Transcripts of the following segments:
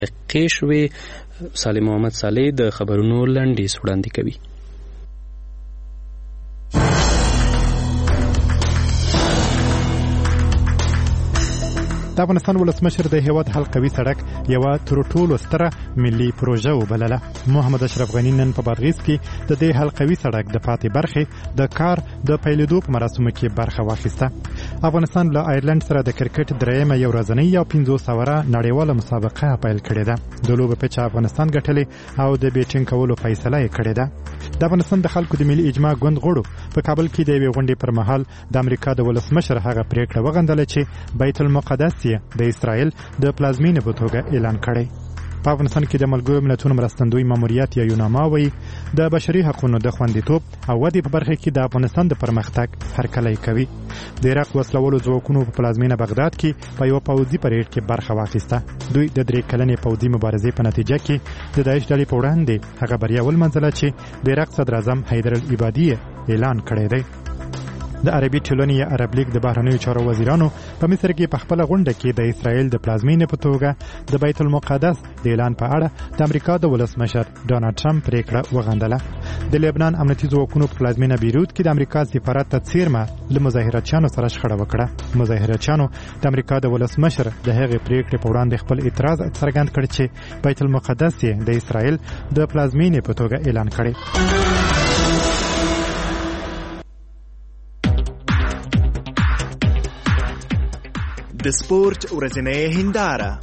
قیشوي سالم محمد صالح د خبرونو لنډیز وړاندې کوي. د افغانستان ولسمشر د هیواد حلقوي سړک یوه تر ټولو ستره ملي پروژه وبلله. محمد اشرف غني نن په بادغیس کې د دې حلقوي سړک د پاتې برخې د کار د پیلېدو په مراسمو کې برخه واخیسته. افغانستان له آیرلند سره د کرکټ درېیمه یو ورځنۍ او 500 اوره نړیواله مسابقه پیل کړې ده. د لوبې پیچ افغانستان ګټلې او د بیټینګ کولو فیصله یې کړې ده. د افغانستان د خلکو د ملي اجماع ګوند غړو په کابل کې د یوې غونډې پر مهال د امریکا د ولسمشر هغه پریکړه وغندله چې بیت المقدس د اسرائیل د پلازمینې په توګه اعلان کړی. په افغانستان کې د ملګرو ملتونو مرستندوی ماموریت یا یوناما وایي د بشري حقوقو د خوندیتوب او ودې په برخه کې د افغانستان د پرمختګ هرکلی کوي. د عراق وسلوالو ځواکونو په پلازمینه بغداد کې په یو پوځي پریډ کې برخه واخیسته. دوی د 3 کلنې پوځي مبارزې په نتیجه کې د داعش ډلې په وړاندې هغه بریا ولمنځله چې د عراق صدر اعظم حیدر العبادي اعلان کړی دی. د عربي ټولنې یا عرب لیگ د بهرنیو چارو وزیرانو په مصر کې په خپل غونډه کې د اسرائیل د پلازمینې په توګه د بیت المقدس د اعلان په اړه د امریکا د ولسمشر ډونالد ټرمپ پریکړه وغندله. د لبنان امنیتي ځواکونو په پلازمینه بیروت کې د امریکا سفارت ته څیرمه له مظاهراتچیانو سره شخړه وکړه. مظاهراتچیانو د امریکا د ولسمشر د هغې پریکړې په وړاندې خپل اعتراض څرګند کړ چې بیت المقدس د اسرائیل د پلازمینې په توګه اعلان کړي. د سپورت ورځنۍ هنداره.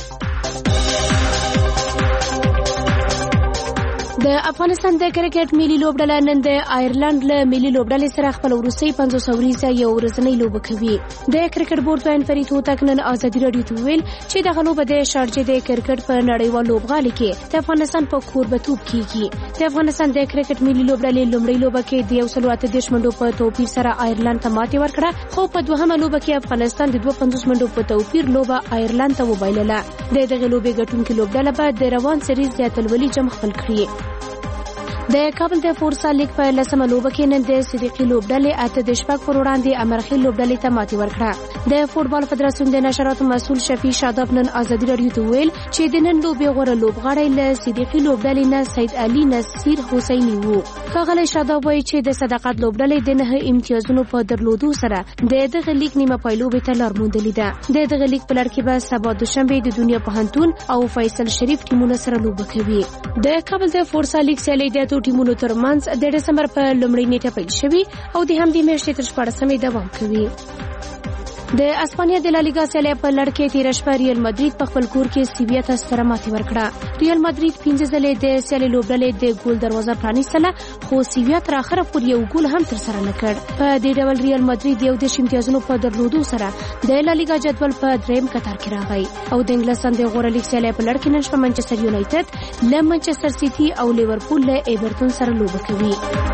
د افغانستان د کرکټ ملي لوبډله نن د آیرلند له ملي لوبډلې سره خپل وروستۍ 500 اوریزه یو ورځنۍ لوبه کوي. د کرکټ بورډ وین فرید هوتک نن ازادي راډیو ته ویل چې دغه لوبه د شارجې د کرکټ په نړیوال لوبغالي کې د افغانستان په کوربتوب کیږي. د افغانستان د کرکټ ملي لوبډلې لومړۍ لوبه کې د 138 منډو په توپیر سره آیرلند ته ماتې ورکړه، خو په دوهمه لوبه کې افغانستان د 250 منډو په توپیر لوبه آیرلند ته وبایلله. دغه لوبې ګټونکې لوبډله به د روان سریز زیاتولولي جام خپل کړي. د کابل د فورسا لیگ په لسمه لوبه کې نن د صدیقي لوبډلې 8 پر وړاندې امرخیل لوبډلې ته ماتې ورکړه. د فوټبال فدراسیون د نشراتو مسؤل شفیع شاداب نن ازادي راډیو ته ویل چې د نن لوبې غوره لوبغاړی له صدیقي لوبډلې نه سید علي نصیر حسیني وو. ښاغلی شاداب وایي چې د صداقت لوبډلې د 9 امتیازونو په درلودو سره د دغه لیگ نیمه پایلوبې ته لار موندلې ده. د دغه لیگ په لړ کې به سبا دوشنبه د دنیا پوهنتون او فیصل شریف ټیمونه سره لوبه کوي. د کابل د فورسا لیگ سیالي د ټیمونو ترمنځ د دسمبر په لومړۍ نیټه پیل شوی او د همدې میاشتې تر 14مې دوام کوي. د اسپانیا د لالیګا سیالي په لړ کې تیر شپه ریال مادرید په خپل کور کې سیویا ته ستره ماتې ورکړه. ریال مادرید 15 ځلې د سیالي لوبډلې د ګول دروازه پرانیستله، خو سیویا تر اخره پورې یو ګول هم تر سره نه کړ. په دې ډول ریال مادرید یو د امتیازونو په درلودو سره د لالیګا جدول په دریم قطار کې راغی او د انګلستان د غوره لیګ سیالي په لړ کې نن شپه منچستر یونایټډ له منچستر سیټي او لیورپول له ایورټون سره لوبه کوي.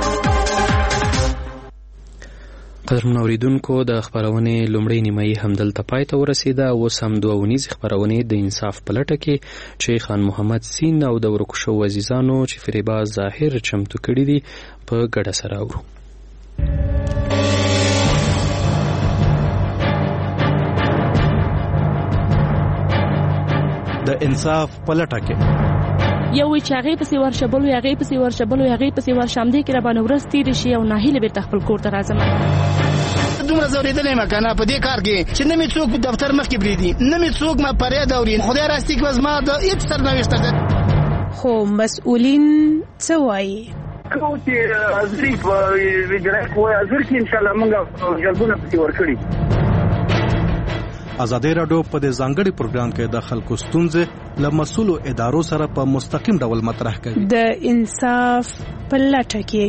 قدرمن اوریدونکو، د خبرونې لومړۍ نیمایي همدلته پای ته ورسېده. اوس هم دوه اونیزې خبرونې د انصاف په لټه کې چې خان محمد سین او د ورکو شوو عزیزانو چې فریباز ظاهر چمتو کړي دي په ګډه سره اورو. د انصاف په لټه کې یو چې هغه پسې ورشبلو هغه پسې ورشبلو هغه پسې ورشم دې کې را باندې ورس تیر شي او ناهیله به خپل کور ته راځم. دومره زوریدلې مکانه په دې کار کې چې نه می څوک دفتر مخ کې بریدي، نه می څوک ما پرې دورین. خدای راستي کې وزما د هیڅ سرنوشته ده. خو مسؤلین څه وایي؟ کوم چې ازري په ویډرای کوی ازر کې ان شاء الله موږ جلبونه پسې ورکړي. ازادي راډیو په دې ځانګړي پروګرام کې د خلکو ستونزې له مسؤلو ادارو سره په مستقیم ډول مطرح کوي. د انصاف په لټه کې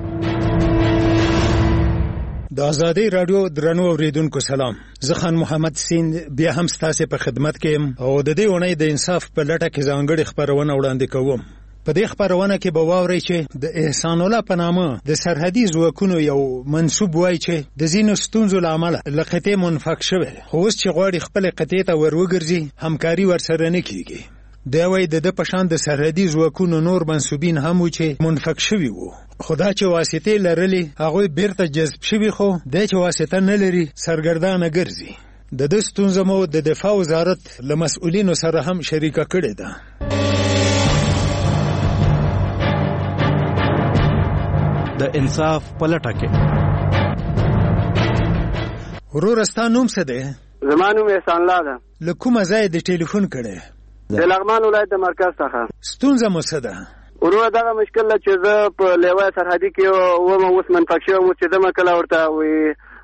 د ازادي راډیو درنو اوریدونکو سلام. زه خان محمد سین بیا هم ستاسو په خدمت کې یم او د دې اونۍ د انصاف په لټه کې ځانګړي خبرونه وړاندې کوم. په دې خبرونه کې به واورئ چې د احسان الله په نامه د سرحدي ځواکونو یو منسوب وایي چې د ځینو ستونزو له امله له قطعې منفک شوی، خو اوس چې غواړي خپلې قطعې ته ور وګرځي همکاري ورسره نه کیږي. دی وایي د ده په شان د سرحدي ځواکونو نور منسوبین هم وو چې منفک شوي وو، خو دا چې واسطې لرلې هغوی بیرته جذب شوي، خو دی چې واسطه نه لري سرګردانه ګرځي. د دې ستونزه مو د دفاع وزارت له مسؤلینو سره هم شریکه کړې ده. د انصاف پلټه کې ورور ستا نوم څه دی؟ زما نوم احسان الله ده. له کومه ځای د ټلیفون کړی؟ د لغمان ولایت د مرکز څخه. ستونزه مو څه ده؟ ورور دغه مشکل ده چې زه په لیوه سرحدي کې وم، اوس منفک شوی مو چې دمه کله ورته وي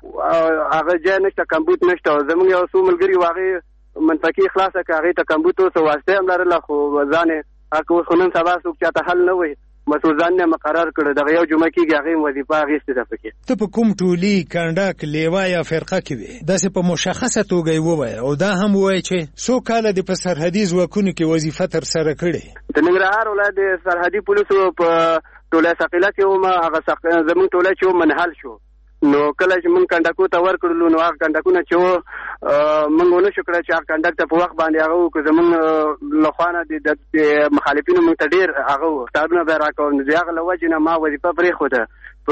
هغه ځای نشته، کمبود نشته. زموږ یو څو ملګري و هغې منفکي خلاصه کړه، هغې ته کمبود اوس واسطه هم لرله، خو ځان یې هغه اوس خو نن سبا څوک چاته حل نه وي، بس ځان نه مقرر کړ دغه یو جمعه کېږي هغې وظیفه اخیستې ده پکې. ته په کوم ټولي، کنډک، لیوه یا فرقه کې وې؟ داسې په مشخصه توګه یې ووایه او دا هم ووایه چې څو کاله دې په سرحدي ځواکونو کې وظیفه ترسره کړې؟ د ننګرهار ولایت د سرحدي پولیسو په ټوله ثقیله کې وم، هغه زموږ ټوله چې منحل شو، نو کله چې موږ کنډکو ته ورکړلو نو هغه کنډکونه چې موږ ونه شو کړی چې هغه کنډک ته په وخت باندې هغه وکړو، زموږ له خوا نه د مخالفینو موږ ته ډېر هغه کتابونه به یې راکول، نو د هغه له وجې نه ما وظیفه پرېښوده.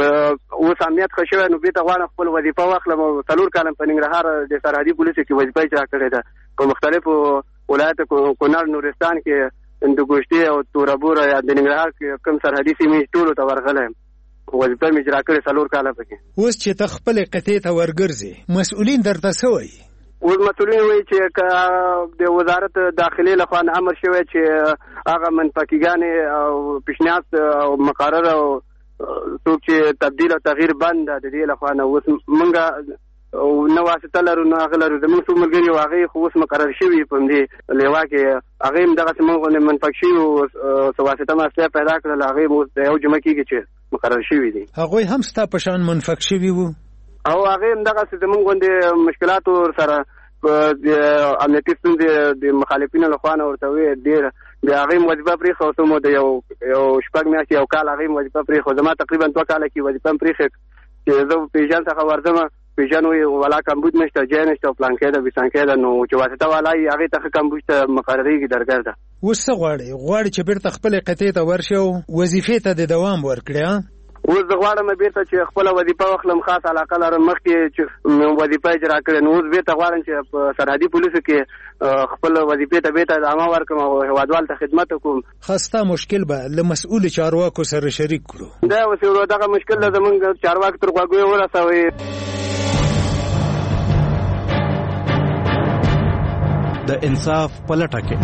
اوس امنیت ښه شوی نو بېرته غواړم خپل وظیفه واخلم او 4 کاله په ننګرهار د سرحدي پولیسو کې وظیفه اجرا کړې ده، په مختلفو ولایت کونړ، نورستان کې، هندوکشتي او تورابوره یا د ننګرهار کې کوم سرحدي سیمې ټولو ته ورغلی یم، وظیفه مې اجرا کړې 4 کاله پکې. اوس چې ته خپلې قطعې ته ورګرځې مسؤلین درته څه وایي؟ اوس مسؤلین وایي چې د وزارت داخلي لخوا امر شوی چې هغه منفکیګانې او پیشنهاد او مقرر او څوک چې تبدیل او تغییر بند ده د دې لخوا نه اوس موږ نه واسطه لرو نه هغه لرو، زموږ څو ملګري و هغې خو اوس مقرر شوي په همدې لیوا کې، هغې هم دغسې موږ منفک شوي څه واسطه مسئله پیدا کړل، هغې اوس د یو جمعه کېږي چې مقرر شوي دي. هغوی هم ستا په شان منفک شوي وو او هغې هم دغسې زموږ غوندې مشکلاتو سره د امنیتي ستونزې د مخالفینو له خوا نه ورته وې ډېر، د هغې هم وظیفه پرېښه او څه مو د یو 6 میاشتې یو کال هغې هم وظیفه پرېښه، زما تقریبا 2 کاله کې وظیفه هم پرېښه چې زه پیژن څخه ورځم، پیژن وایي ولا کمبود نشته، جای نشته او پلانکی ده بیسانکی ده، نو چې واسطه والا یي هغې ته ښه کمبود ته مقررېږي درګر ده. اوس څه غواړې چې بېرته خپلې قطعې ته ورشې او وظیفې ته د دوام ورکړې؟ اوس زه غواړم بېرته چې خپله وظیفه واخلم، خاص علاقه لرم، مخکې چې وظیفه اجرا کړې، نو اوس بېرته غواړم چې په سرحدي پولیسو کې خپل وظیفې ته بېرته ادامه ورکړم او هېوادوالو ته خدمت وکړم. ښه، ستا مشکل به له مسؤلو چارواکو سره شریک کړو. دا اوس دغه مشکل ده زموږ چارواکو تر غوږو یې ورسوئ. د انصاف پلټه کې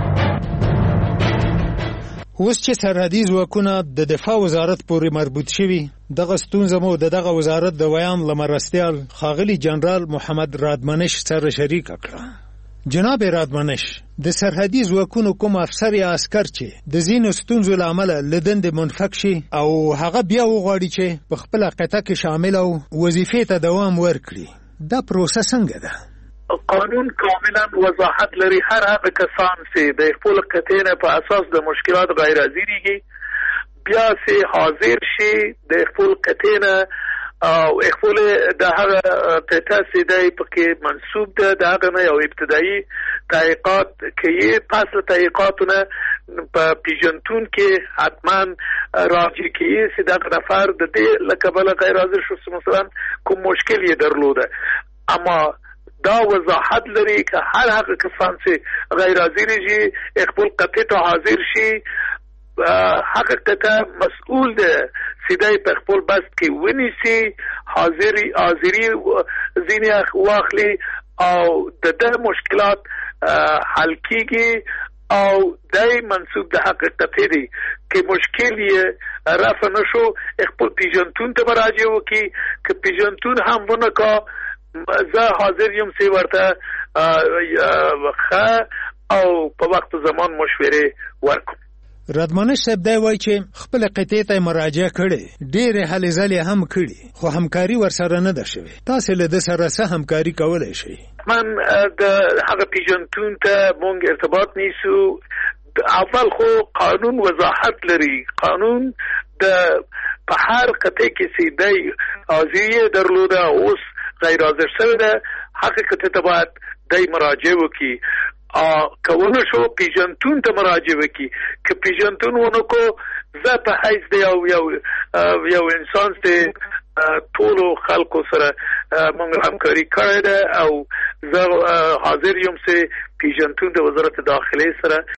اوس چې سرحدي ځواکونه د دفاع وزارت پورې مربوط شوي، دغه ستونزه مو د دغه وزارت د ویان له مرستیال ښاغلي جنرال محمد رادمنش سره شریکه کړه. جناب رادمنش، د سرحدي ځواکونو کوم افسر یا عسکر چې د ځینو ستونزو له امله له دندې منفک شي او هغه بیا وغواړي چې په خپله قطعه کې شامل او وظیفې ته دوام ورکړي، دا پروسه څنګه ده؟ قانون کاملا وضاحت لري، هر هغه کسان چې د خپل قطعې نه په اساس د مشکلات غیر حاضرېږي بیا چې حاضر شي د خپل قطعې نه او خپل د هغه قطعه چې دی پکې منسوب ده د هغه نه یو ابتدایي تحقیقات کوي، پس له تحقیقاتو نه په پیژنتون کې حتما راجع کوي چې دغه نفر د دې له کبله غیر حاضر شو، مثلا کوم مشکل یې درلوده، اما دا وضاحت لري که هر هغه کسان چې غیر حاضرېږي خپل قطعې ته حاضر شي، هغه قطعه مسؤول ده چې دی په خپل بست کې ونیسي، حاضري ځینې واخلي او د ده مشکلات حل کېږي او دی منسوب د هغه قطعې دی که مشکل یې رفع نه شو خپل پیژنتون ته مراجعه وکړي، که پیژنتون هم ونه کا زه حاضر یم چې ورته ښه او په وخت زمان مشورې ورکړم. رادمنش صاحب دی وایي چې خپله قطعې ته یې مراجعه کړې، ډېرې هلې ځلې هم کړي، خو همکاري ورسره نه ده شوې. تاسې له ده سره څه همکاري کولی شئ؟ من د هغه پیژنتون ته مونږ ارتباط نیسو. اول خو قانون وضاحت لري، قانون د په هر قطعه کې چې دی حاضري درلوده اوس غیر حاضر شوی ده، هغه قطعه ته باید دی مراجعه وکړي، که ونه شو پیژنتون ته مراجعه وکړي، که پیژنتون ونه کو زه په حیث د یو انسان چې ټولو خلکو سره موږ همکاري کړې ده او زه حاضر یم چې پیژنتون د وزارت داخله سره